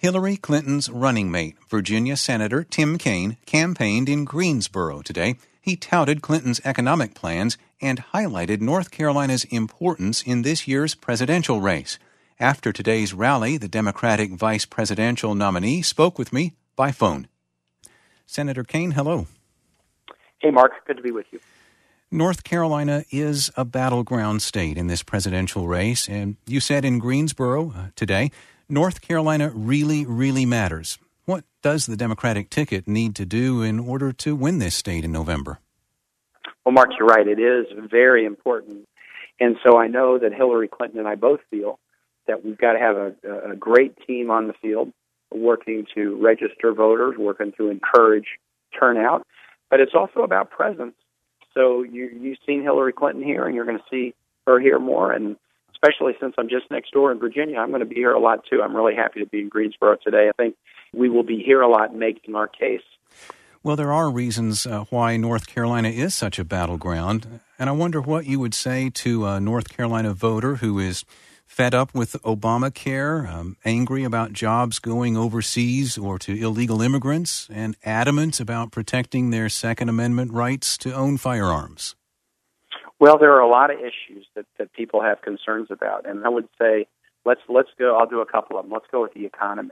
Hillary Clinton's running mate, Virginia Senator Tim Kaine, campaigned in Greensboro today. He touted Clinton's economic plans and highlighted North Carolina's importance in this year's presidential race. After today's rally, the Democratic vice presidential nominee spoke with me by phone. Senator Kaine, hello. Hey, Mark. Good to be with you. North Carolina is a battleground state in this presidential race, and you said in Greensboro today, North Carolina really, really matters. What does the Democratic ticket need to do in order to win this state in November? Well, Mark, you're right. It is very important. And so I know that Hillary Clinton and I both feel that we've got to have a great team on the field working to register voters, working to encourage turnout. But it's also about presence. So you've seen Hillary Clinton here, and you're going to see her here more. And especially since I'm just next door in Virginia, I'm going to be here a lot, too. I'm really happy to be in Greensboro today. I think we will be here a lot making our case. Well, there are reasons why North Carolina is such a battleground. And I wonder what you would say to a North Carolina voter who is fed up with Obamacare, angry about jobs going overseas or to illegal immigrants, and adamant about protecting their Second Amendment rights to own firearms. Well, there are a lot of issues that people have concerns about, and I would say let's go. I'll do a couple of them. Let's go with the economy.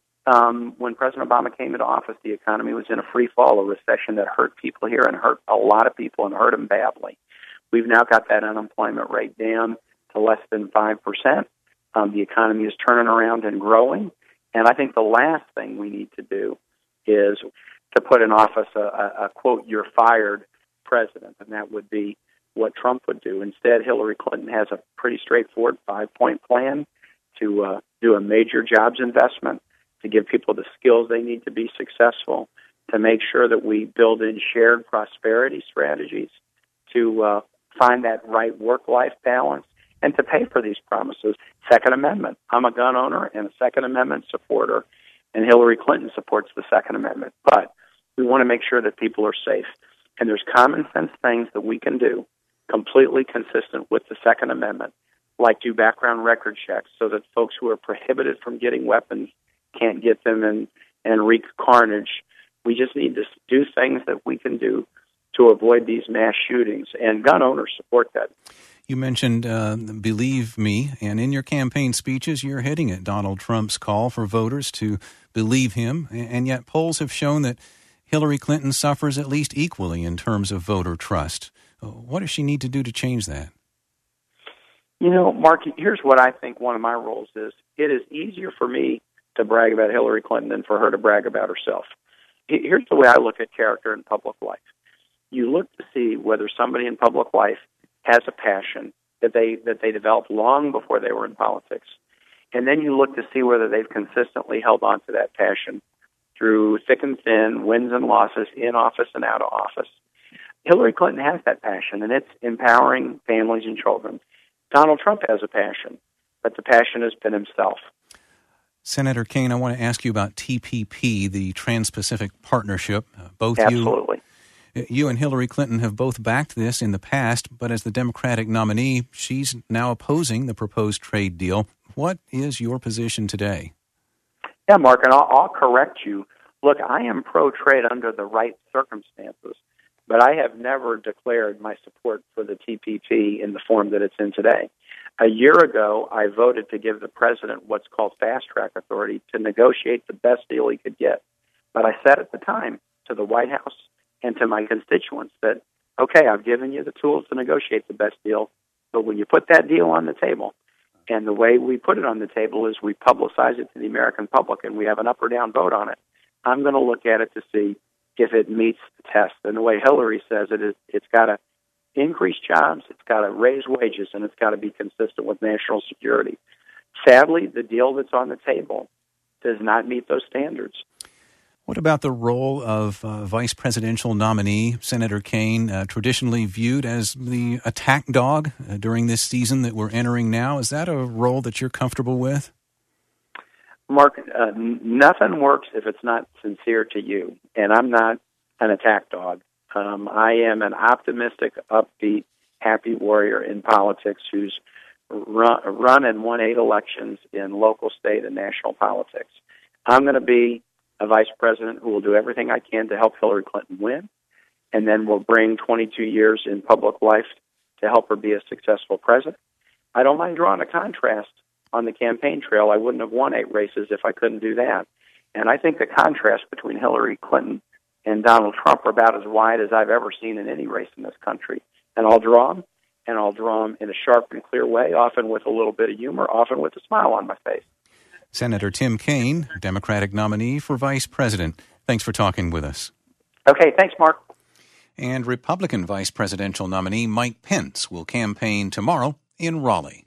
When President Obama came into office, the economy was in a free fall, a recession that hurt people here and hurt a lot of people and hurt them badly. We've now got that unemployment rate down to less than 5%. The economy is turning around and growing, and I think the last thing we need to do is to put in office a quote, "you're fired" president, and that would be what Trump would do. Instead, Hillary Clinton has a pretty straightforward 5-point plan to do a major jobs investment, to give people the skills they need to be successful, to make sure that we build in shared prosperity strategies, to find that right work-life balance, and to pay for these promises. Second Amendment. I'm a gun owner and a Second Amendment supporter, and Hillary Clinton supports the Second Amendment. But we want to make sure that people are safe. And there's common sense things that we can do completely consistent with the Second Amendment, like do background record checks so that folks who are prohibited from getting weapons can't get them and wreak carnage. We just need to do things that we can do to avoid these mass shootings, and gun owners support that. You mentioned Believe Me, and in your campaign speeches, you're hitting at Donald Trump's call for voters to believe him, and yet polls have shown that Hillary Clinton suffers at least equally in terms of voter trust. What does she need to do to change that? You know, Mark, here's what I think one of my roles is. It is easier for me to brag about Hillary Clinton than for her to brag about herself. Here's the way I look at character in public life. You look to see whether somebody in public life has a passion that they developed long before they were in politics. And then you look to see whether they've consistently held on to that passion through thick and thin, wins and losses, in office and out of office. Hillary Clinton has that passion, and it's empowering families and children. Donald Trump has a passion, but the passion has been himself. Senator Kaine, I want to ask you about TPP, the Trans-Pacific Partnership. Absolutely. You and Hillary Clinton have both backed this in the past, but as the Democratic nominee, she's now opposing the proposed trade deal. What is your position today? Yeah, Mark, and I'll correct you. Look, I am pro-trade under the right circumstances, but I have never declared my support for the TPP in the form that it's in today. A year ago, I voted to give the president what's called fast-track authority to negotiate the best deal he could get. But I said at the time to the White House and to my constituents that, okay, I've given you the tools to negotiate the best deal, but when you put that deal on the table, and the way we put it on the table is we publicize it to the American public and we have an up or down vote on it, I'm going to look at it to see if it meets the test. And the way Hillary says it is, it's got to increase jobs, it's got to raise wages, and it's got to be consistent with national security. Sadly, the deal that's on the table does not meet those standards. What about the role of vice presidential nominee, Senator Kaine, traditionally viewed as the attack dog during this season that we're entering now? Is that a role that you're comfortable with? Mark, nothing works if it's not sincere to you, and I'm not an attack dog. I am an optimistic, upbeat, happy warrior in politics who's run and won 8 elections in local, state, and national politics. I'm going to be a vice president who will do everything I can to help Hillary Clinton win, and then will bring 22 years in public life to help her be a successful president. I don't mind drawing a contrast on the campaign trail. I wouldn't have won 8 races if I couldn't do that. And I think the contrast between Hillary Clinton and Donald Trump are about as wide as I've ever seen in any race in this country. And I'll draw them, and I'll draw them in a sharp and clear way, often with a little bit of humor, often with a smile on my face. Senator Tim Kaine, Democratic nominee for vice president. Thanks for talking with us. Okay, thanks, Mark. And Republican vice presidential nominee Mike Pence will campaign tomorrow in Raleigh.